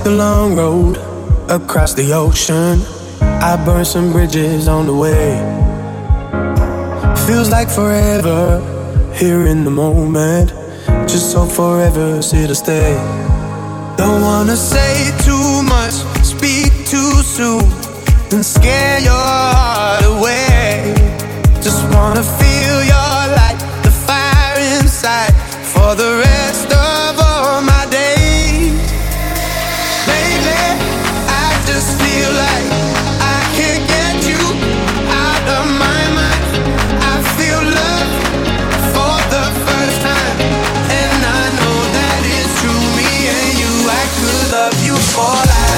the long road across the ocean. I burned some bridges on the way. Feels like forever here in the moment. Just hope forever's here to stay. Don't wanna say too much, speak too soon, and scare your heart away. Just wanna feel your light, the fire inside, for the rest of all my days. Baby, I just feel like I can't get you out of my mind. I feel love for the first time, and I know that it's true. Me and you, I could love you for life.